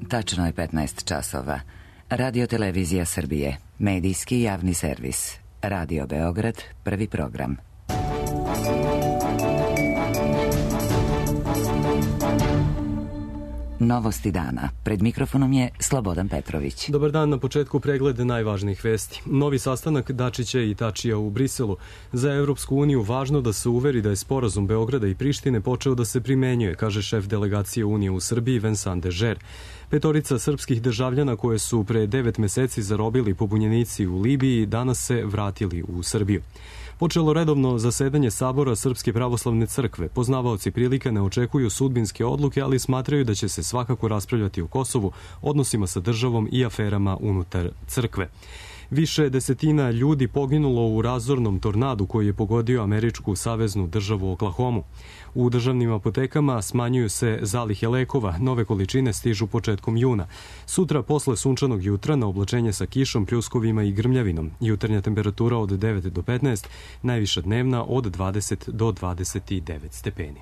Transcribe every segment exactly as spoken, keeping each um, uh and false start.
Tačno je petnaest časova. Radio Televizija Srbije, medijski javni servis. Radio Beograd, prvi program. Novosti dana. Pred mikrofonom je Slobodan Petrović. Dobar dan, na početku pregled najvažnijih vesti. Novi sastanak Dačića i Tačija u Briselu. Za Evropsku uniju važno da se uveri da je sporazum Beograda i Prištine počeo da se primenjuje, kaže šef delegacije Unije u Srbiji Vincent Dežer. Petorica srpskih državljana koje su pre devet meseci zarobili pobunjenici u Libiji danas se vratili u Srbiju. Počelo redovno zasedanje Sabora Srpske pravoslavne crkve. Poznavaoci prilike ne očekuju sudbinske odluke, ali smatraju da će se svakako raspravljati o Kosovu, odnosima sa državom i aferama unutar crkve. Više desetina ljudi poginulo u razornom tornadu koji je pogodio američku saveznu državu Oklahomu. U državnim apotekama smanjuju se zalihe lekova, nove količine stižu početkom juna. Sutra posle sunčanog jutra na oblačenje sa kišom, pljuskovima i grmljavinom. Jutarnja temperatura od devet do petnaest, najviša dnevna od dvadeset do dvadeset devet stepeni.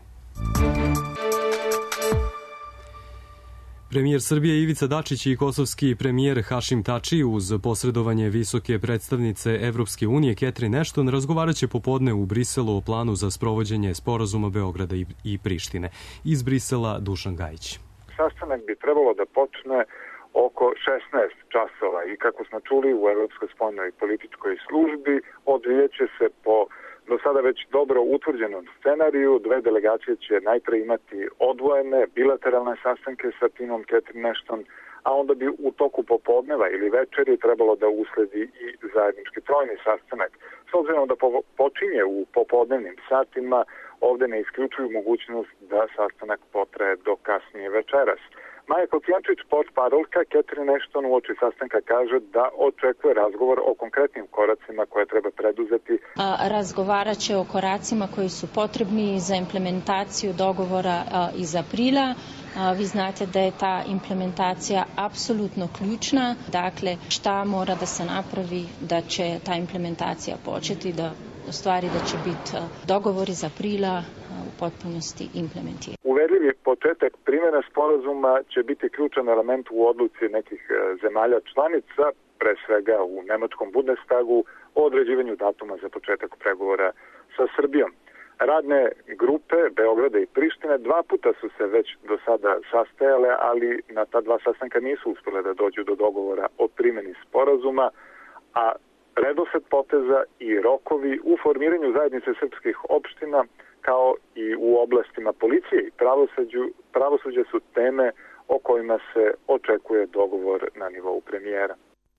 Premijer Srbije Ivica Dačić i kosovski premijer Hašim Tači uz posredovanje visoke predstavnice Evropske unije Catherine Ashton razgovaraće popodne u Briselu o planu za sprovođenje sporazuma Beograda i Prištine. Iz Brisela Dušan Gajić. Sastanak bi trebalo da počne oko šesnaest časova i kako smo čuli u Evropskoj spoljnoj političkoj službi odvijeće se po do sada već dobro utvrđenom scenariju. Dve delegacije će najpre imati odvojene bilateralne sastanke sa timom Catherine Ashton, a onda bi u toku popodneva ili večeri trebalo da usledi i zajednički trojni sastanak. S obzirom da po, počinje u popodnevnim satima, ovde ne isključuju mogućnost da sastanak potraje do kasnije večeras. Maja Kocijančić, portparolka Catherine Ashton u oči sastanka kaže da očekuje razgovor o konkretnim koracima koje treba preduzeti. A, razgovarat će o koracima koji su potrebni za implementaciju dogovora a, iz aprila. A, vi znate da je ta implementacija apsolutno ključna. Dakle, šta mora da se napravi da će ta implementacija početi, da u stvari da će biti dogovor iz aprila u potpunosti implementirani. Uverljivi početak primjene sporazuma će biti ključan element u odluci nekih zemalja članica, pre svega u nemačkom Bundestagu, o određivanju datuma za početak pregovora sa Srbijom. Radne grupe Beograda i Prištine dva puta su se već do sada sastajale, ali na ta dva sastanka nisu uspjele da dođu do dogovora o primjeni sporazuma, a redosled poteza i rokovi u formiranju zajednice srpskih opština kao i u oblastima policije i pravosuđa su teme o kojima se očekuje dogovor na nivou premijera.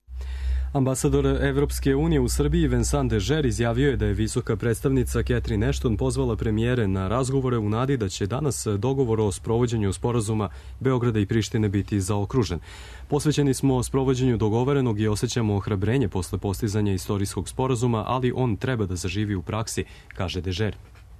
Ambasador Evropske unije u Srbiji Vincent Dežer izjavio je da je visoka predstavnica Catherine Ashton pozvala premijere na razgovore u nadi da će danas dogovor o sprovođenju sporazuma Beograda i Prištine biti zaokružen. Posvećeni smo sprovođenju dogovorenog i osjećamo ohrabrenje posle postizanja istorijskog sporazuma, ali on treba da zaživi u praksi, kaže Dežer.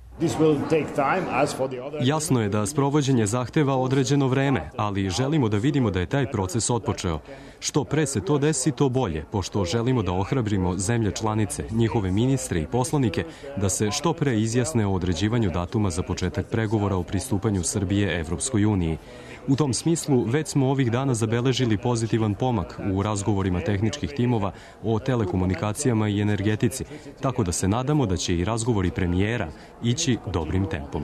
Jasno je da sprovođenje zahteva određeno vreme, ali želimo da vidimo da je taj proces otpočeo. Što pre se to desi, to bolje, pošto želimo da ohrabrimo zemlje članice, njihove ministre i poslanike, da se što pre izjasne o određivanju datuma za početak pregovora o pristupanju Srbije Evropskoj uniji. U tom smislu, već smo ovih dana zabeležili pozitivan pomak u razgovorima tehničkih timova o telekomunikacijama i energetici, tako da se nadamo da će i razgovori premijera ići dobrim tempom.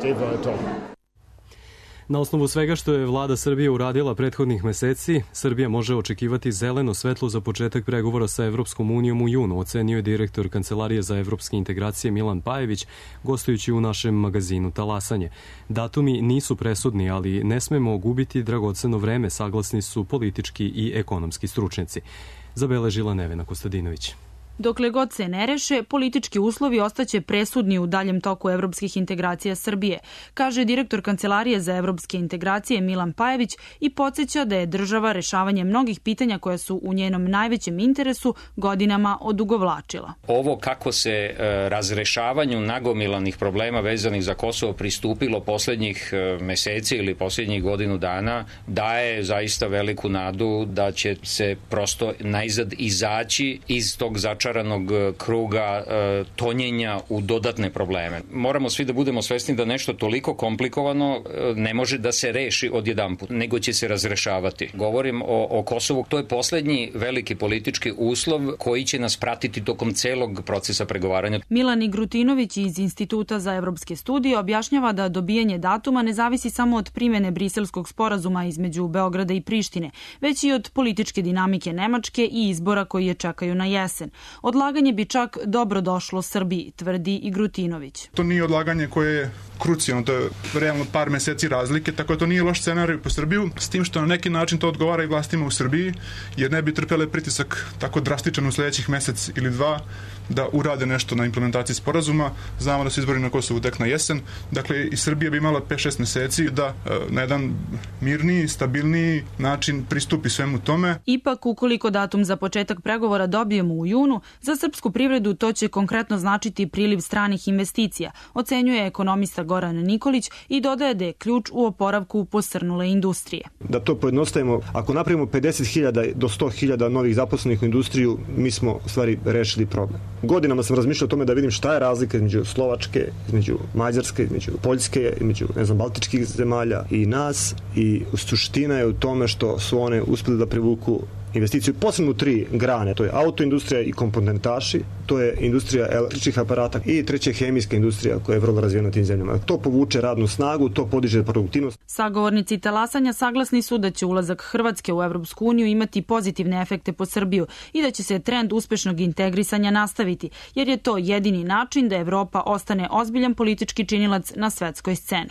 Na osnovu svega što je vlada Srbije uradila prethodnih meseci, Srbija može očekivati zeleno svetlo za početak pregovora sa Evropskom unijom u junu, ocenio je direktor Kancelarije za evropske integracije Milan Pajević, gostujući u našem magazinu Talasanje. Datumi nisu presudni, ali ne smemo gubiti dragoceno vreme, saglasni su politički i ekonomski stručnjaci. Zabeležila Nevena Kostadinović. Dokle god se ne reše, politički uslovi ostaće presudni u daljem toku evropskih integracija Srbije, kaže direktor Kancelarije za evropske integracije Milan Pajević i podsjeća da je država rešavanje mnogih pitanja koja su u njenom najvećem interesu godinama odugovlačila. Ovo kako se razrešavanju nagomilanih problema vezanih za Kosovo pristupilo poslednjih meseci ili poslednjih godinu dana daje zaista veliku nadu da će se prosto najzad izaći iz tog začaranog začaranog kruga tonjenja u dodatne probleme. Moramo svi da budemo svesni da nešto toliko komplikovano ne može da se reši odjedanput, nego će se razrešavati. Govorim o, o Kosovu, to je poslednji veliki politički uslov koji će nas pratiti tokom celog procesa pregovaranja. Milan Igrutinović iz Instituta za evropske studije objašnjava da dobijanje datuma ne zavisi samo od primene Briselskog sporazuma između Beograda i Prištine, već i od političke dinamike Nemačke i izbora koji je čekaju na jesen. Odlaganje bi čak dobro došlo Srbiji, tvrdi Igrutinović. To nije odlaganje koje je krucijalno, to je realno par meseci razlike, tako da to nije loš scenarij po Srbiju, s tim što na neki način to odgovara i vlastima u Srbiji, jer ne bi trpele pritisak tako drastičan u sledećih mesec ili dva da urade nešto na implementaciji sporazuma. Znamo da se izbori na Kosovu tek na jesen, dakle i Srbija bi imala pet šest meseci da na jedan mirniji, stabilniji način pristupi svemu tome. Ipak, ukoliko datum za početak pregovora dobijemo u junu, za srpsku privredu to će konkretno značiti priliv stranih investicija, ocenjuje ekonomista Goran Nikolić i dodaje da je ključ u oporavku posrnule industrije. Da to pojednostavimo, ako napravimo pedeset hiljada do sto hiljada novih zaposlenih u industriju, mi smo u stvari rešili problem. Godinama sam razmišljao o tome da vidim šta je razlika između Slovačke, između Mađarske, između Poljske, između, ne znam, baltičkih zemalja i nas, i suština je u tome što su one uspeli da privuku investiciju posebno u tri grane, to je autoindustrija i komponentaši, to je industrija električnih aparata i treća je hemijska industrija koja je vrlo razvijena u tim zemljama. To povuče radnu snagu, to podiže produktivnost. Sagovornici talasanja saglasni su da će ulazak Hrvatske u Evropsku uniju imati pozitivne efekte po Srbiju i da će se trend uspešnog integrisanja nastaviti, jer je to jedini način da Evropa ostane ozbiljan politički činilac na svetskoj sceni.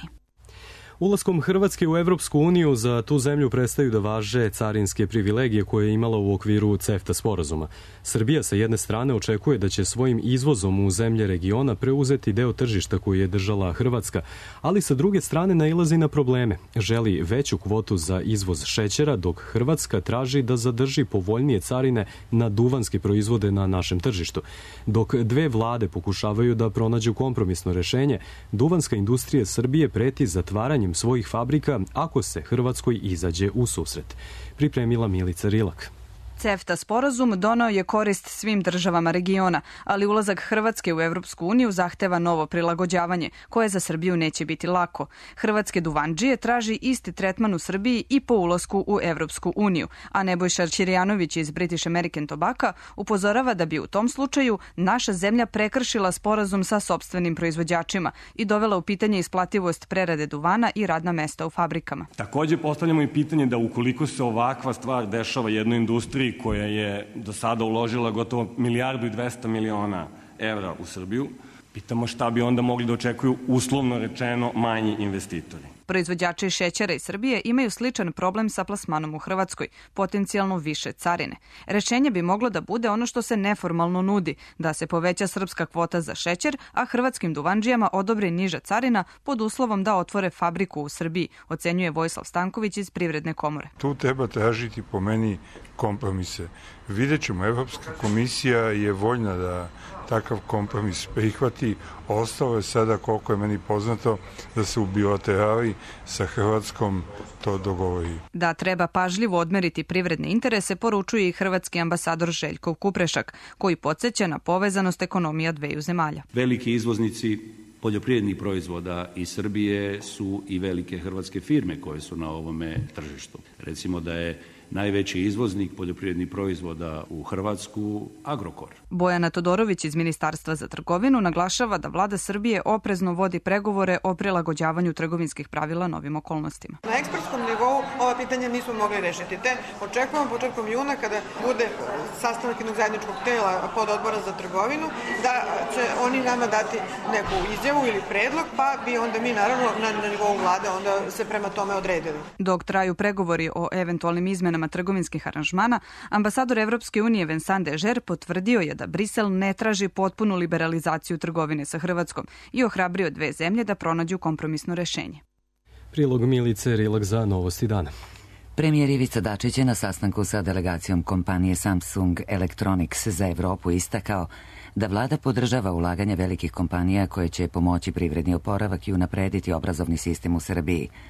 Ulaskom Hrvatske u Evropsku uniju za tu zemlju prestaju da važe carinske privilegije koje je imala u okviru CEFTA sporazuma. Srbija sa jedne strane očekuje da će svojim izvozom u zemlje regiona preuzeti deo tržišta koji je držala Hrvatska, ali sa druge strane nailazi na probleme. Želi veću kvotu za izvoz šećera, dok Hrvatska traži da zadrži povoljnije carine na duvanske proizvode na našem tržištu. Dok dve vlade pokušavaju da pronađu kompromisno rešenje, duvanska industrija Srbije preti zatvaranjem svojih fabrika ako se Hrvatskoj izađe u susret. Pripremila Milica Rilak. CEFTA sporazum doneo je korist svim državama regiona, ali ulazak Hrvatske u Evropsku uniju zahteva novo prilagođavanje, koje za Srbiju neće biti lako. Hrvatske duvandžije traži isti tretman u Srbiji i po ulasku u Evropsku uniju, a Nebojša Ćirjanović iz British American Tobacco upozorava da bi u tom slučaju naša zemlja prekršila sporazum sa sopstvenim proizvođačima i dovela u pitanje isplativost prerade duvana i radna mesta u fabrikama. Takođe postavljamo i pitanje da ukoliko se ovakva stvar dešava jednoj industriji koja je do sada uložila gotovo milijardu i dvesta miliona evra u Srbiju, pitamo šta bi onda mogli da očekuju uslovno rečeno manji investitori. Proizvođači šećera iz Srbije imaju sličan problem sa plasmanom u Hrvatskoj, potencijalno više carine. Rešenje bi moglo da bude ono što se neformalno nudi, da se poveća srpska kvota za šećer, a hrvatskim duvandžijama odobri niža carina pod uslovom da otvore fabriku u Srbiji, ocenjuje Vojislav Stanković iz Privredne komore. Tu treba tražiti po meni kompromise. Vidjet ćemo, Evropska komisija je voljna da takav kompromis prihvati. Ostalo je sada, koliko je meni poznato, da se u bilaterali sa Hrvatskom to dogovori. Da treba pažljivo odmeriti privredne interese, poručuje i hrvatski ambasador Željko Kuprešak, koji podsjeća na povezanost ekonomija dveju zemalja. Veliki izvoznici poljoprivrednih proizvoda iz Srbije su i velike hrvatske firme koje su na ovome tržištu. Recimo da je najveći izvoznik poljoprivrednih proizvoda u Hrvatsku Agrokor. Bojana Todorović iz Ministarstva za trgovinu naglašava da vlada Srbije oprezno vodi pregovore o prilagođavanju trgovinskih pravila novim okolnostima. Na ekspertskom nivou ova pitanja nismo mogli rešiti, te očekujemo početkom juna kada bude sastanak jednog zajedničkog tela pod odbora za trgovinu, da će oni nama dati neku izjavu ili predlog, pa bi onda mi naravno na nivou vlade onda se prema tome odredili. Dok traju pregovori o eventualnim izmenama trgovinskih aranžmana, ambasador Evropske unije Vincent Dežer potvrdio je da Brisel ne traži potpunu liberalizaciju trgovine sa Hrvatskom i ohrabrio dve zemlje da pronađu kompromisno rešenje. Prilog Milice Rilak za Novosti dana. Premijer Ivica Dačić je na sastanku sa delegacijom kompanije Samsung Electronics za Evropu istakao da vlada podržava ulaganje velikih kompanija koje će pomoći privredni oporavak i unaprediti obrazovni sistem u Srbiji.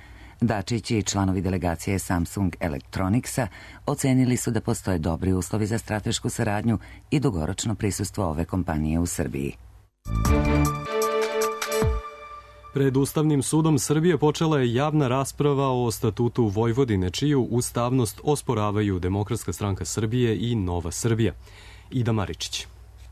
Dačić i članovi delegacije Samsung Electronicsa ocenili su da postoje dobri uslovi za stratešku saradnju i dugoročno prisustvo ove kompanije u Srbiji. Pred Ustavnim sudom Srbije počela je javna rasprava o statutu Vojvodine, čiju ustavnost osporavaju Demokratska stranka Srbije i Nova Srbija. Ida Maričić.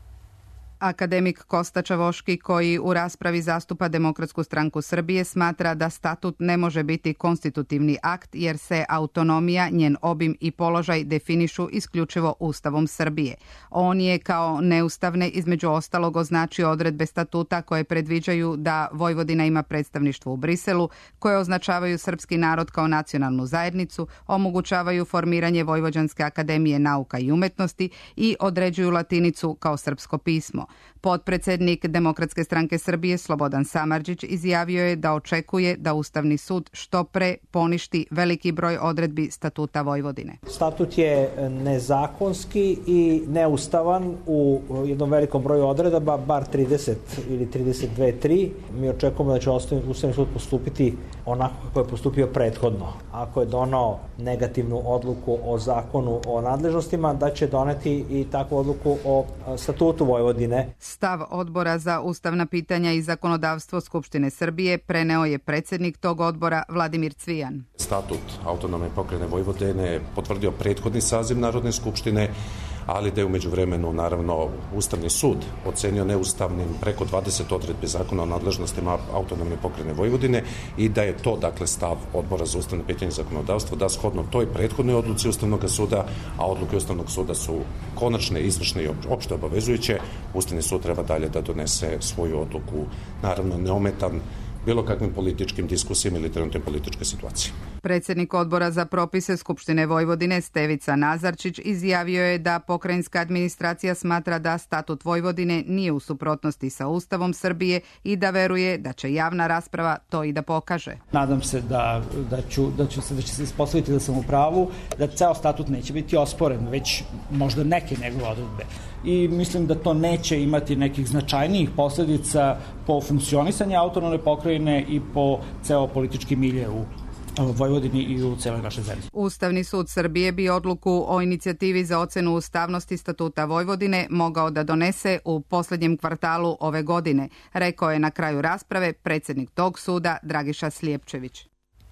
Akademik Kosta Čavoški, koji u raspravi zastupa Demokratsku stranku Srbije, smatra da statut ne može biti konstitutivni akt jer se autonomija, njen obim i položaj definišu isključivo Ustavom Srbije. On je kao neustavne između ostalog označio odredbe statuta koje predviđaju da Vojvodina ima predstavništvo u Briselu, koje označavaju srpski narod kao nacionalnu zajednicu, omogućavaju formiranje Vojvođanske akademije nauka i umetnosti i određuju latinicu kao srpsko pismo. Potpredsednik Demokratske stranke Srbije Slobodan Samardžić izjavio je da očekuje da Ustavni sud što pre poništi veliki broj odredbi Statuta Vojvodine. Statut je nezakonski i neustavan u jednom velikom broju odredaba, bar trideset ili trideset dve tri. Mi očekujemo da će Ustavni sud postupiti onako kako je postupio prethodno. Ako je donao negativnu odluku o zakonu o nadležnostima, da će doneti i takvu odluku o Statutu Vojvodine. Stav Odbora za ustavna pitanja i zakonodavstvo Skupštine Srbije preneo je predsjednik tog odbora Vladimir Cvijan. Statut autonomne pokrajine Vojvodine potvrdio prethodni saziv Narodne skupštine, ali da je umeđu vremenu, naravno, Ustavni sud ocenio neustavnim preko dvadeset odredbi zakona o nadležnostima autonomne pokrajine Vojvodine i da je to, dakle, stav Odbora za ustavne pitanje i zakonodavstvo, da shodno toj prethodnoj odluci Ustavnog suda, a odluke Ustavnog suda su konačne, izvršne i opšte obavezujuće, Ustavni sud treba dalje da donese svoju odluku, naravno neometan bilo kakvim političkim diskusijama ili trenutnoj političkoj situaciji. Predsjednik Odbora za propise Skupštine Vojvodine Stevica Nazarčić izjavio je da pokrajinska administracija smatra da statut Vojvodine nije u suprotnosti sa Ustavom Srbije i da veruje da će javna rasprava to i da pokaže. Nadam se da, da, ću, da, ću se, da će se ispostaviti da sam u pravu, da ceo statut neće biti osporen, već možda neke njegove odredbe. I mislim da to neće imati nekih značajnijih posledica po funkcionisanju autonomne pokrajine i po ceo politički milje u Vojvodini i u celoj našoj zemlji. Ustavni sud Srbije bi odluku o inicijativi za ocenu ustavnosti Statuta Vojvodine mogao da donese u poslednjem kvartalu ove godine, rekao je na kraju rasprave predsjednik tog suda Dragiša Slijepčević.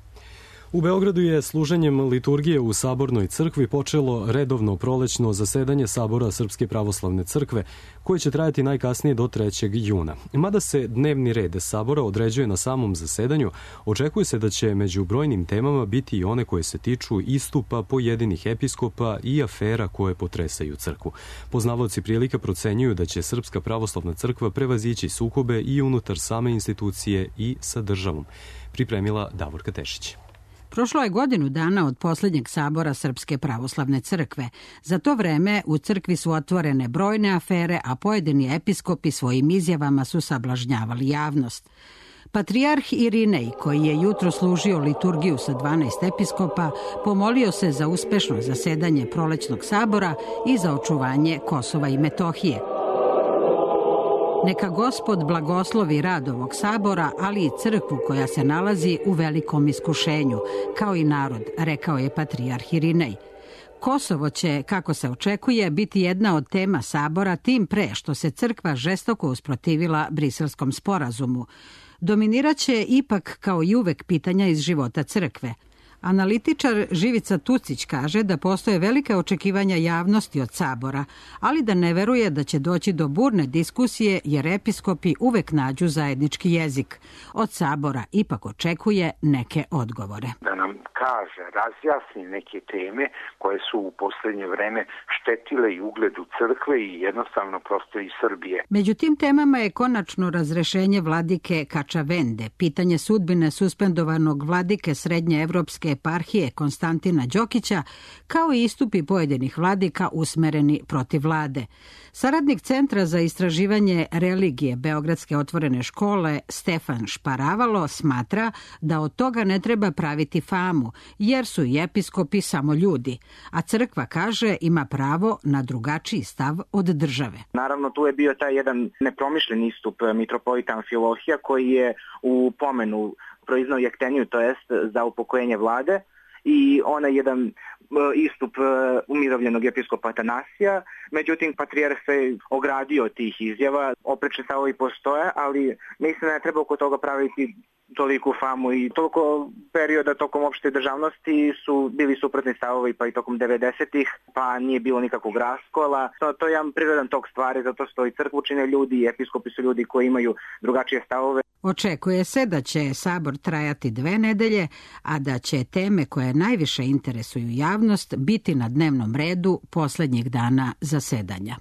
U Beogradu je služenjem liturgije u Sabornoj crkvi počelo redovno prolećno zasedanje Sabora Srpske pravoslavne crkve, koje će trajati najkasnije do trećeg juna. Mada se dnevni red Sabora određuje na samom zasedanju, očekuje se da će među brojnim temama biti i one koje se tiču istupa pojedinih episkopa i afera koje potresaju crkvu. Poznavaoci prilika procenjuju da će Srpska pravoslavna crkva prevazići sukobe i unutar same institucije i sa državom. Pripremila Davorka Tešić. Prošlo je godinu dana od posljednjeg sabora Srpske pravoslavne crkve. Za to vreme u crkvi su otvorene brojne afere, a pojedini episkopi svojim izjavama su sablažnjavali javnost. Patrijarh Irinej, koji je jutro služio liturgiju sa dvanaest episkopa, pomolio se za uspešno zasedanje prolećnog sabora i za očuvanje Kosova i Metohije. Neka Gospod blagoslovi rad ovog sabora, ali i crkvu koja se nalazi u velikom iskušenju, kao i narod, rekao je patrijarh Irinej. Kosovo će, kako se očekuje, biti jedna od tema sabora, tim pre što se crkva žestoko usprotivila Briselskom sporazumu. Dominiraće ipak, kao i uvek, pitanja iz života crkve. Analitičar Živica Tucić kaže da postoje velike očekivanja javnosti od sabora, ali da ne veruje da će doći do burne diskusije jer episkopi uvek nađu zajednički jezik. Od sabora ipak očekuje neke odgovore. Da nam kaže, razjasni neke teme koje su u poslednje vreme štetile i ugledu crkve i jednostavno prosto i Srbije. Među tim temama je konačno razrešenje vladike Kačavende, pitanje sudbine suspendovanog vladike Srednje evropske eparhije Konstantina Đokića, kao i istupi pojedinih vladika usmereni protiv vlade. Saradnik Centra za istraživanje religije Beogradske otvorene škole Stefan Šparavalo smatra da od toga ne treba praviti famu, jer su i episkopi samo ljudi, a crkva, kaže, ima pravo na drugačiji stav od države. Naravno, tu je bio taj jedan nepromišljen istup mitropolita Amfilohija koji je u pomenu proizveo jefteniju, to jest za upokojenje vlade, i onaj jedan istup umirovljenog episkopa Atanasija. Međutim, patrijarh se ogradio od tih izjava. Oprečni stavovi postoje, ali mislim da ne treba oko toga praviti toliku famu i toliko perioda tokom opšte državnosti su bili suprotni stavovi, pa i tokom devedesetih, pa nije bilo nikakvog raskola. To, to je jedan prirodan tok stvari, zato što i crkvu čine ljudi i episkopi su ljudi koji imaju drugačije stavove. Očekuje se da će sabor trajati dve nedelje, a da će teme koje najviše interesuju javnost biti na dnevnom redu poslednjeg dana zasedanja.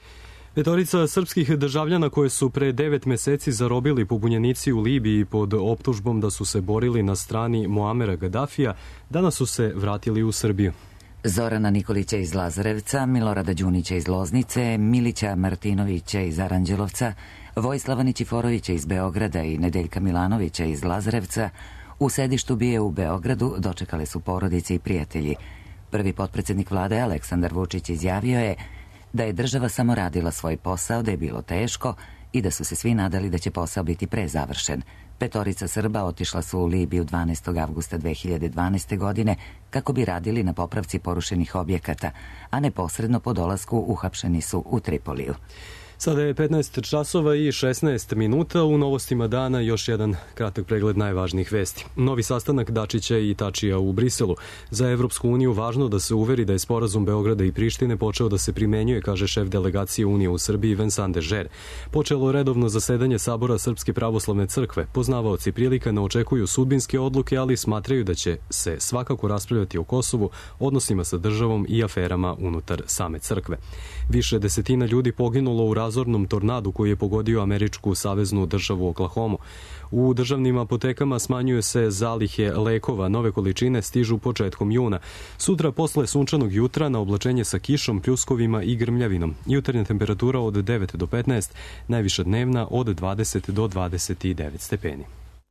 Petorica srpskih državljana koje su pre devet meseci zarobili pobunjenici u Libiji pod optužbom da su se borili na strani Muamera Gaddafija, danas su se vratili u Srbiju. Zorana Nikolića iz Lazarevca, Milorada Đunića iz Loznice, Milića Martinovića iz Aranđelovca, Vojislava Nićiforovića iz Beograda i Nedeljka Milanovića iz Lazarevca u sedištu BIA u Beogradu dočekale su porodice i prijatelji. Prvi potpredsednik vlade Aleksandar Vučić izjavio je da je država samo radila svoj posao, da je bilo teško i da su se svi nadali da će posao biti pre završen. Petorica Srba otišla su u Libiju dvanaestog avgusta dve hiljade dvanaeste. godine kako bi radili na popravci porušenih objekata, a neposredno po dolasku uhapšeni su u Tripoliju. Sada je petnaest časova i šesnaest minuta. U novostima dana još jedan kratak pregled najvažnijih vesti. Novi sastanak Dačića i Tačija u Briselu. Za Evropsku uniju važno da se uveri da je sporazum Beograda i Prištine počeo da se primenjuje, kaže šef delegacije Unije u Srbiji Vincent Dežer. Počelo redovno zasedanje Sabora Srpske pravoslavne crkve. Poznavaoci prilika ne očekuju sudbinske odluke, ali smatraju da će se svakako raspravljati o Kosovu, odnosima sa državom i aferama unutar same crkve. Više desetina ljudi poginulo u razornom tornadu koji je pogodio američku saveznu državu Oklahomu. U državnim apotekama smanjuje se zalihe lekova, nove količine stižu početkom juna. Sutra posle sunčanog jutra na oblačenje sa kišom, pljuskovima i grmljavinom. Jutarnja temperatura od devet do petnaest, najviša dnevna od dvadeset do dvadeset devet stepeni.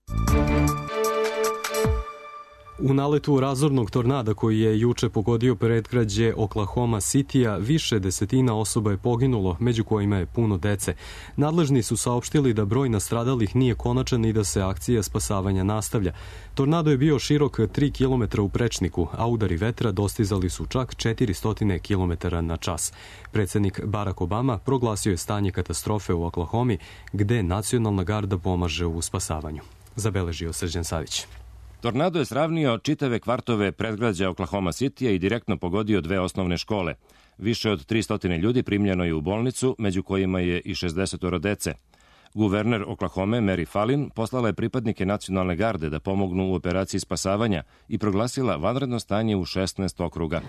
U naletu razornog tornada koji je juče pogodio predgrađe Oklahoma Citya, više desetina osoba je poginulo, među kojima je puno dece. Nadležni su saopštili da broj nastradalih nije konačan i da se akcija spasavanja nastavlja. Tornado je bio širok tri kilometra u prečniku, a udari vetra dostizali su čak četiristo kilometara na čas. Predsednik Barack Obama proglasio je stanje katastrofe u Oklahomi, gde nacionalna garda pomaže u spasavanju. Zabeležio Srđan Savić. Tornado je sravnio čitave kvartove predgrađa Oklahoma Citya i direktno pogodio dve osnovne škole. Više od tristo ljudi primljeno je u bolnicu, među kojima je i šezdeset dece. Guverner Oklahome Mary Fallin poslala je pripadnike nacionalne garde da pomognu u operaciji spasavanja i proglasila vanredno stanje u šesnaest okruga.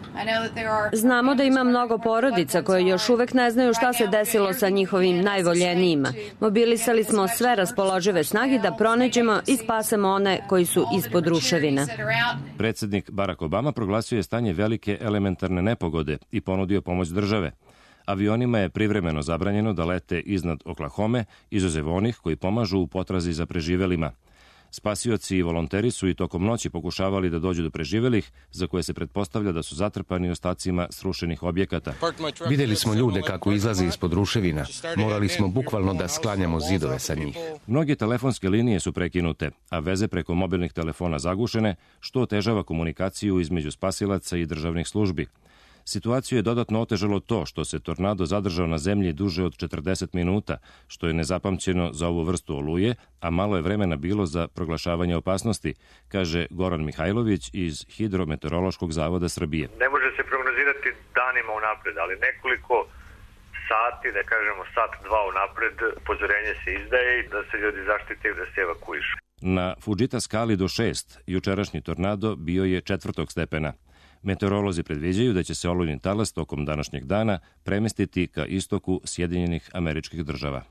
Znamo da ima mnogo porodica koje još uvek ne znaju šta se desilo sa njihovim najvoljenijima. Mobilisali smo sve raspoložive snage da pronađemo i spasemo one koji su ispod ruševina. Predsednik Barack Obama proglasio je stanje velike elementarne nepogode i ponudio pomoć države. Avionima je privremeno zabranjeno da lete iznad Oklahome, izuzev onih koji pomažu u potrazi za preživelima. Spasioci i volonteri su i tokom noći pokušavali da dođu do preživelih, za koje se pretpostavlja da su zatrpani ostacima srušenih objekata. Videli smo ljude kako izlaze ispod ruševina. Morali smo bukvalno da sklanjamo zidove sa njih. Mnoge telefonske linije su prekinute, a veze preko mobilnih telefona zagušene, što otežava komunikaciju između spasilaca i državnih službi. Situaciju je dodatno otežalo to što se tornado zadržao na zemlji duže od četrdeset minuta, što je nezapamćeno za ovu vrstu oluje, a malo je vremena bilo za proglašavanje opasnosti, kaže Goran Mihajlović iz Hidrometeorološkog zavoda Srbije. Ne može se prognozirati danima unapred, ali nekoliko sati, da kažemo sat, dva unapred, upozorenje se izdaje i da se ljudi zaštite i da se evakuišu. Na Fudžita skali do šest, jučerašnji tornado bio je četvrtog stepena. Meteorolozi predviđaju da će se olujni talas tokom današnjeg dana premestiti ka istoku Sjedinjenih Američkih Država.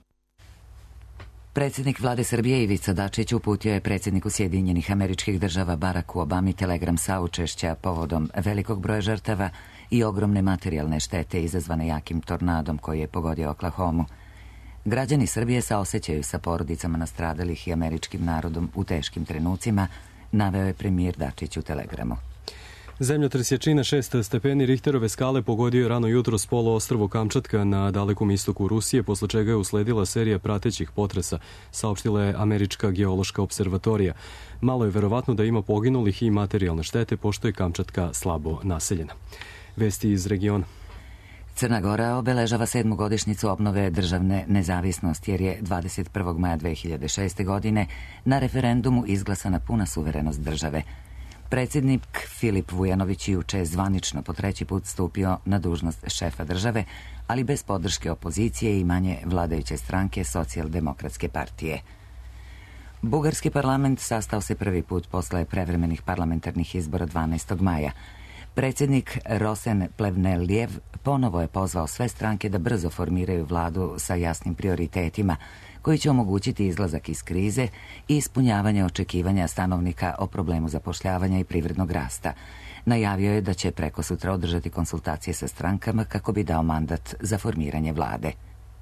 Predsjednik vlade Srbije Ivica Dačić uputio je predsjedniku Sjedinjenih Američkih Država Baracku Obami telegram saučešća povodom velikog broja žrtava i ogromne materijalne štete izazvane jakim tornadom koji je pogodio Oklahomu. Građani Srbije saosećaju sa porodicama nastradalih i američkim narodom u teškim trenucima, naveo je premijer Dačić u telegramu. Zemljotres jačine šest stepeni Richterove skale pogodio je rano jutro s poluostrvo Kamčatka na dalekom istoku Rusije, posle čega je usledila serija pratećih potresa, saopštila je Američka geološka observatorija. Malo je verovatno da ima poginulih i materijalne štete, pošto je Kamčatka slabo naseljena. Vesti iz regiona. Crna Gora obeležava sedmu godišnjicu obnove državne nezavisnosti, jer je dvadeset prvog maja dve hiljade šeste. godine na referendumu izglasana puna suverenost države. Predsjednik Filip Vujanović juče je zvanično po treći put stupio na dužnost šefa države, ali bez podrške opozicije i manje vladajuće stranke Socijaldemokratske partije. Bugarski parlament sastao se prvi put posle prevremenih parlamentarnih izbora dvanaestog maja. Predsjednik Rosen Plevneljev ponovo je pozvao sve stranke da brzo formiraju vladu sa jasnim prioritetima, koji će omogućiti izlazak iz krize i ispunjavanje očekivanja stanovnika o problemu zapošljavanja i privrednog rasta. Najavio je da će preko sutra održati konsultacije sa strankama kako bi dao mandat za formiranje vlade.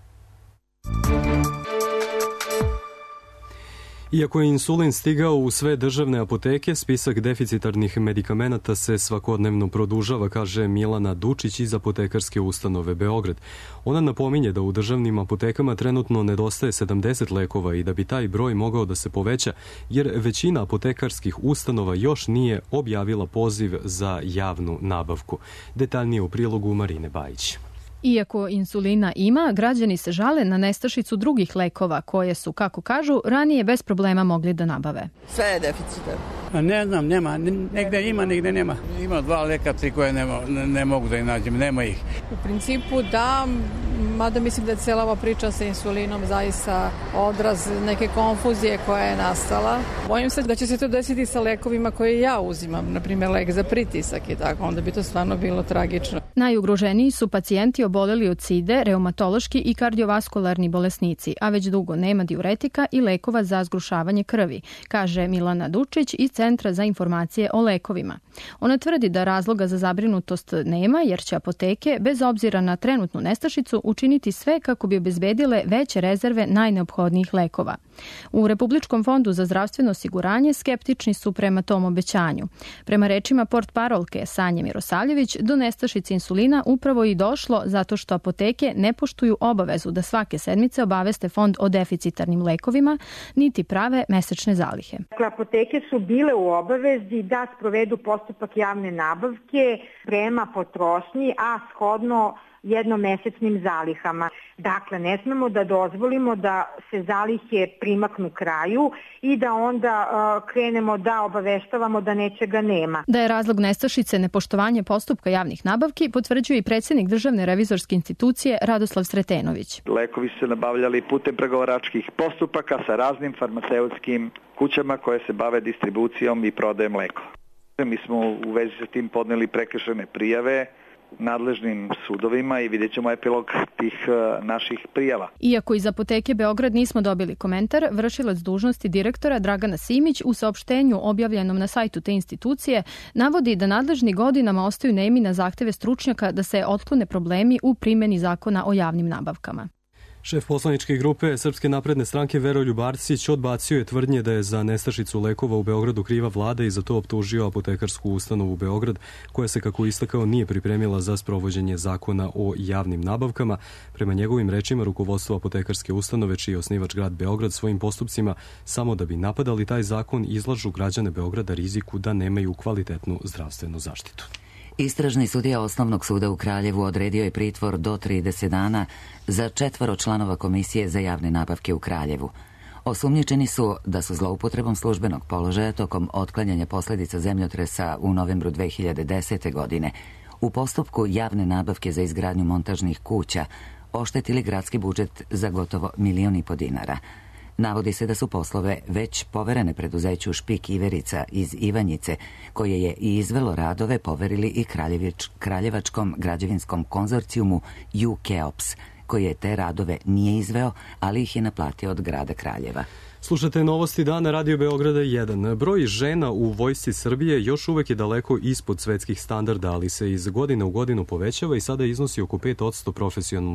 Iako je insulin stigao u sve državne apoteke, spisak deficitarnih medikamenata se svakodnevno produžava, kaže Milana Dučić iz apotekarske ustanove Beograd. Ona napominje da u državnim apotekama trenutno nedostaje sedamdeset lekova i da bi taj broj mogao da se poveća, jer većina apotekarskih ustanova još nije objavila poziv za javnu nabavku. Detaljnije u prilogu Marine Bajić. Iako insulina ima, građani se žale na nestašicu drugih lekova koje su, kako kažu, ranije bez problema mogli da nabave. Sve je deficitarno. Ne znam, nema. Negde ima, negde nema. Ima dva leka, tri koje ne, ne mogu da ih nađem, nema ih. U principu da, mada mislim da je cijela ova priča sa insulinom zaista odraz neke konfuzije koja je nastala. Bojim se da će se to desiti sa lekovima koje ja uzimam, na primjer lek za pritisak i tako, onda bi to stvarno bilo tragično. Najugroženiji su pacijenti oboleli od side, reumatološki i kardiovaskularni bolesnici, a već dugo nema diuretika i lekova za zgrušavanje krvi, kaže Milana Dučić iz Centra za informacije o lekovima. Ona tvrdi da razloga za zabrinutost nema, jer će apoteke, bez obzira na trenutnu nestašicu, učiniti sve kako bi obezbedile veće rezerve najneophodnijih lekova. U Republičkom fondu za zdravstveno osiguranje skeptični su prema tom obećanju. Prema rečima portparolke Sanje Mirosavljević, do nestašice insulina upravo i došlo zato što apoteke ne poštuju obavezu da svake sedmice obaveste fond o deficitarnim lekovima, niti prave mesečne zalihe. Dakle, apoteke su bile u obavezi da sprovedu postupak javne nabavke prema potrošnji, a shodno jednomesečnim zalihama. Dakle, ne smemo da dozvolimo da se zalihe primaknu kraju i da onda uh, krenemo da obaveštavamo da nečega nema. Da je razlog nestašice nepoštovanje postupka javnih nabavki, potvrđuje i predsjednik Državne revizorske institucije Radoslav Sretenović. Lekovi su se nabavljali putem pregovaračkih postupaka sa raznim farmaceutskim kućama koje se bave distribucijom i prodajem lekova. Mi smo u vezi sa tim podneli prekršajne prijave nadležnim sudovima i vidjet ćemo epilog tih uh, naših prijava. Iako iz apoteke Beograd nismo dobili komentar, vršilac dužnosti direktora Dragana Simić u saopštenju objavljenom na sajtu te institucije navodi da nadležni godinama ostaju nemi na zahteve stručnjaka da se otklone problemi u primjeni zakona o javnim nabavkama. Šef poslaničke grupe Srpske napredne stranke Veroljub Arsić odbacio je tvrdnje da je za nestašicu lekova u Beogradu kriva vlada i za to optužio apotekarsku ustanovu Beograd, koja se, kako istakao, nije pripremila za sprovođenje zakona o javnim nabavkama. Prema njegovim rečima, rukovodstvo apotekarske ustanove, čiji je osnivač grad Beograd, svojim postupcima, samo da bi napadali taj zakon, izlažu građane Beograda riziku da nemaju kvalitetnu zdravstvenu zaštitu. Istražni sudija Osnovnog suda u Kraljevu odredio je pritvor do trideset dana za četvoro članova Komisije za javne nabavke u Kraljevu. Osumnjičeni su da su zloupotrebom službenog položaja tokom otklanjanja posljedica zemljotresa u novembru dve hiljade desete. godine u postupku javne nabavke za izgradnju montažnih kuća oštetili gradski budžet za gotovo milion i po dinara. Navodi se da su poslove već poverene preduzeću Špik Iverica iz Ivanjice, koje je i izvelo radove, poverili i Kraljevič, Kraljevačkom građevinskom konzorcijumu U Keops, koji je te radove nije izveo, ali ih je naplatio od grada Kraljeva. Slušate novosti dana Radio Beograda jedan. Broj žena u vojsci Srbije još uvek je daleko ispod svetskih standarda, ali se iz godine u godinu povećava i sada iznosi oko pet posto profesionalnog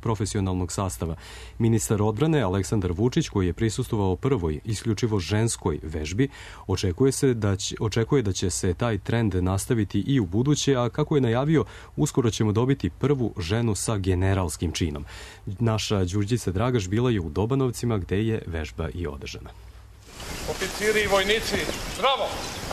profesionalnog sastava. Ministar odbrane Aleksandar Vučić, koji je prisustvovao prvoj isključivo ženskoj vežbi, očekuje, se da će, očekuje da će se taj trend nastaviti i u buduće, a kako je najavio, uskoro ćemo dobiti prvu ženu sa generalskim činom. Naša Đurđica Dragaš bila je u Dobanovcima, gde je vežba i održana. Oficiri i vojnici, bravo!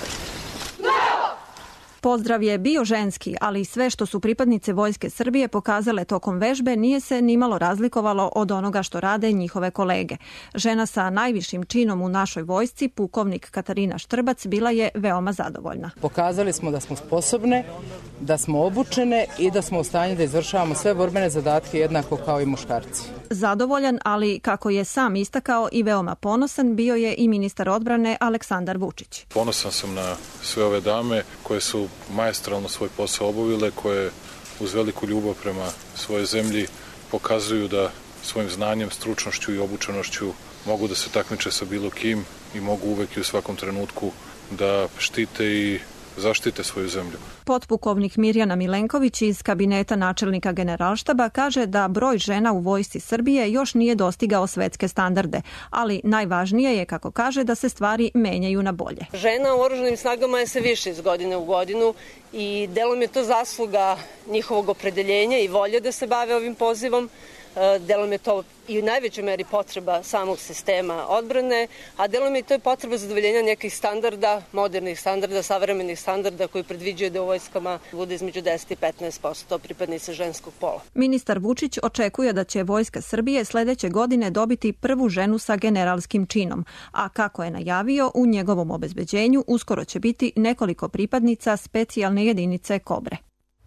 Pozdrav je bio ženski, ali sve što su pripadnice Vojske Srbije pokazale tokom vežbe nije se nimalo razlikovalo od onoga što rade njihove kolege. Žena sa najvišim činom u našoj vojsci, pukovnik Katarina Štrbac, bila je veoma zadovoljna. Pokazali smo da smo sposobne, da smo obučene i da smo u stanju da izvršavamo sve borbene zadatke jednako kao i muškarci. Zadovoljan, ali kako je sam istakao i veoma ponosan, bio je i ministar odbrane Aleksandar Vučić. Ponosan sam na sve ove dame koje su maestralno svoj posao obavile, koje uz veliku ljubav prema svojoj zemlji pokazuju da svojim znanjem, stručnošću i obučenošću mogu da se takmiče sa bilo kim i mogu uvek i u svakom trenutku da štite i zaštite svoju zemlju. Potpukovnik Mirjana Milenković iz kabineta načelnika Generalštaba kaže da broj žena u Vojsci Srbije još nije dostigao svetske standarde, ali najvažnije je, kako kaže, da se stvari menjaju na bolje. Žena u oružanim snagama je sve više iz godine u godinu i delom je to zasluga njihovog opredeljenja i volje da se bave ovim pozivom. Delom je to i u najvećoj meri potreba samog sistema odbrane, a delom je to potreba zadovoljenja nekih standarda, modernih standarda, savremenih standarda koji predviđaju da u vojskama bude između deset i petnaest posto pripadnice ženskog pola. Ministar Vučić očekuje da će Vojska Srbije sledeće godine dobiti prvu ženu sa generalskim činom, a kako je najavio, u njegovom obezbeđenju uskoro će biti nekoliko pripadnica specijalne jedinice Kobre.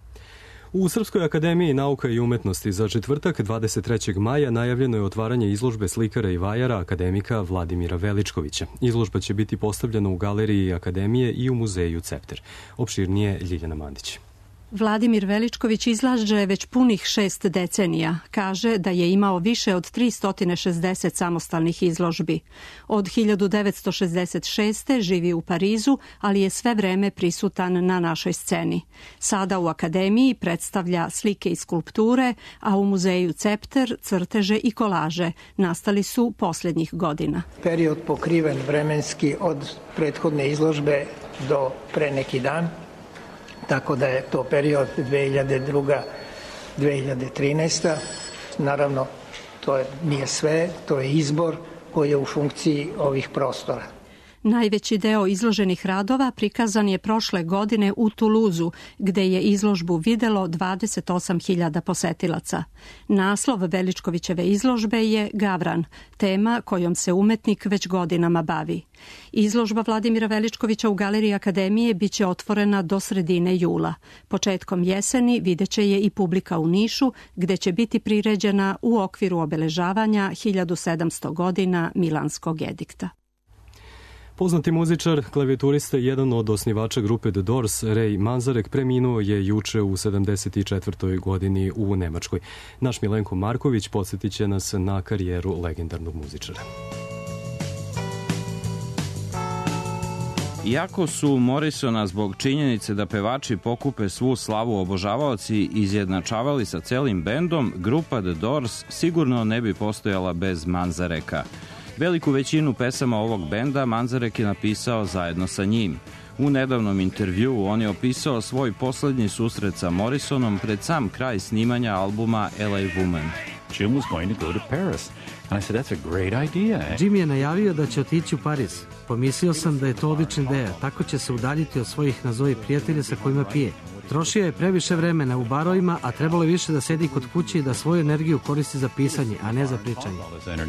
U Srpskoj akademiji nauka i umetnosti za četvrtak dvadeset trećeg maja najavljeno je otvaranje izložbe slikara i vajara akademika Vladimira Veličkovića. Izložba će biti postavljena u galeriji Akademije i u muzeju Cepter. Opširnije Ljiljana Mandić. Vladimir Veličković izlaže već punih šest decenija. Kaže da je imao više od tristo šezdeset samostalnih izložbi. Od hiljadu devetsto šezdeset šeste. živi u Parizu, ali je sve vreme prisutan na našoj sceni. Sada u Akademiji predstavlja slike i skulpture, a u muzeju Cepter crteže i kolaže. Nastali su posljednjih godina. Period pokriven vremenski od prethodne izložbe do pre neki dan. Tako da je to period dve hiljade druga do dve hiljade trinaesta. Naravno, to je, nije sve, to je izbor koji je u funkciji ovih prostora. Najveći deo izloženih radova prikazan je prošle godine u Tuluzu, gde je izložbu videlo dvadeset osam hiljada posetilaca. Naslov Veličkovićeve izložbe je Gavran, tema kojom se umetnik već godinama bavi. Izložba Vladimira Veličkovića u Galeriji Akademije biće otvorena do sredine jula. Početkom jeseni videće je i publika u Nišu, gde će biti priređena u okviru obeležavanja hiljadu sedamsto godina Milanskog edikta. Poznati muzičar, klavijaturista i jedan od osnivača grupe The Doors, Ray Manzarek, preminuo je juče u sedamdeset četvrtoj godini u Nemačkoj. Naš Milenko Marković podsjetit će nas na karijeru legendarnog muzičara. Iako su Morrisona zbog činjenice da pevači pokupe svu slavu obožavaoci izjednačavali sa celim bendom, grupa The Doors sigurno ne bi postojala bez Manzareka. Veliku većinu pesama ovog benda Manzarek je napisao zajedno sa njim. U nedavnom intervjuu on je opisao svoj poslednji susret sa Morrisonom pred sam kraj snimanja albuma L A Woman. Jim was going to go to Paris. And I said, that's a great idea. Jim je najavio da će otići u Pariz. Pomislio sam da je to odlična ideja. Tako će se udaljiti od svojih nazovi prijatelja sa kojima pije. Trošio je previše vremena u barovima, a trebalo je više da sedi kod kuće i da svoju energiju koristi za pisanje, a ne za pričanje.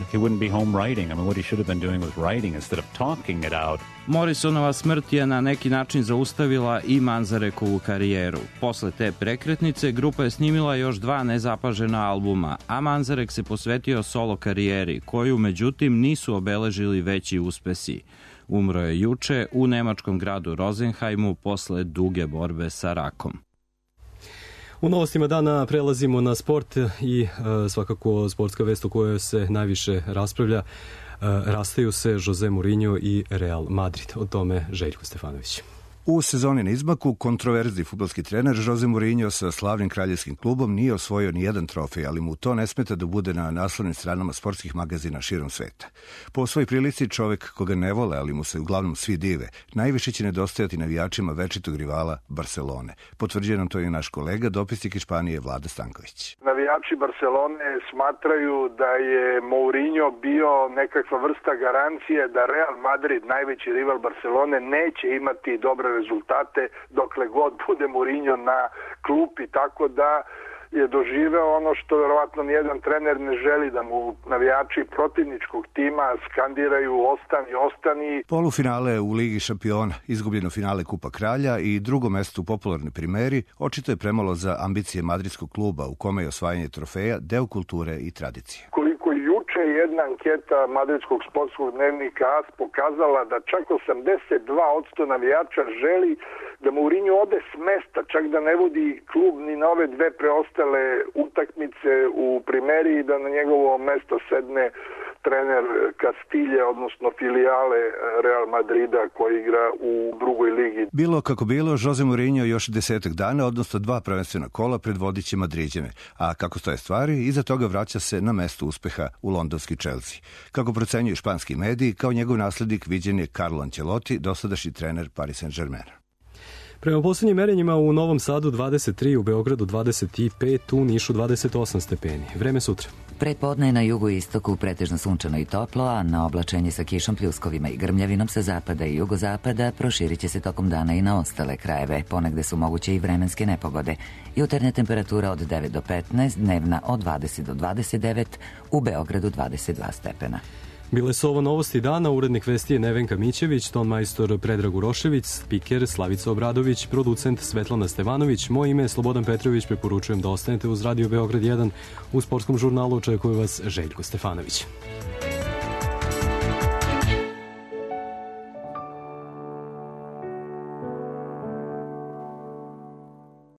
Morrisonova smrt je na neki način zaustavila i Manzarekovu karijeru. Posle te prekretnice grupa je snimila još dva nezapažena albuma, a Manzarek se posvetio solo karijeri, koju međutim nisu obeležili veći uspesi. Umro je juče u nemačkom gradu Rosenheimu posle duge borbe sa rakom. U novostima dana prelazimo na sport i e, svakako sportska vest o kojoj se najviše raspravlja. E, rastaju se Jose Mourinho i Real Madrid. O tome Željko Stefanović. U sezoni na izmaku kontroverzni fudbalski trener Jose Mourinho sa slavnim kraljevskim klubom nije osvojio ni jedan trofej, ali mu to ne smeta da bude na naslovnim stranama sportskih magazina širom sveta. Po svoj prilici čovek koga ne vole, ali mu se uglavnom svi dive, najviše će nedostajati navijačima večitog rivala Barcelone. Potvrđuje nam to i naš kolega, dopisnik iz Španije Vlada Stanković. Navijači Barcelone smatraju da je Mourinho bio nekakva vrsta garancije da Real Madrid, najveći rival Barcelone, neće imati dobre rezultate dokle god bude Mourinho na klupi, tako da je doživeo ono što verovatno nijedan trener ne želi, da mu navijači protivničkog tima skandiraju ostani, ostani. Polufinale u Ligi šampiona, izgubljeno finale Kupa Kralja i drugo mesto u popularnoj primeri očito je premalo za ambicije madridskog kluba u kome je osvajanje trofeja deo kulture i tradicije. Koliko juče jedna anketa madridskog sportskog dnevnika A S pokazala da čak osamdeset dva posto navijača želi da Mourinho ode s mesta, čak da ne vodi klub ni na ove dve preostale utakmice u primeri i da na njegovo mesto sedne trener Kastilje, odnosno filijale Real Madrida koji igra u drugoj ligi. Bilo kako bilo, Jose Mourinho još desetak dana, odnosno dva prvenstvena kola predvodit će Madriđane, a kako stoje stvari, iza toga vraća se na mesto uspeha u londonski Chelsea. Kako procenjuju španski mediji, kao njegov naslednik viđen je Carlo Ancelotti, dosadašnji trener Paris Saint-Germain. Prema poslednjim merenjima u Novom Sadu dvadeset tri, u Beogradu dvadeset pet, u Nišu dvadeset osam stepeni. Vreme sutra. Predpodne je na jugu i istoku pretežno sunčano i toplo, a na oblačenje sa kišom, pljuskovima i grmljavinom sa zapada i jugozapada proširit će se tokom dana i na ostale krajeve. Ponegde su moguće i vremenske nepogode. Jutarnja temperatura od devet do petnaest, dnevna od dvadeset do dvadeset devet, u Beogradu dvadeset dva stepena. Bile su ovo novosti dana, urednik vesti je Nevenka Mićević, ton majstor Predrag Urošević, spiker Slavica Obradović, producent Svetlana Stevanović, moje ime je Slobodan Petrović, preporučujem da ostanete uz Radio Beograd jedan, u sportskom žurnalu očekuje vas Željko Stefanović.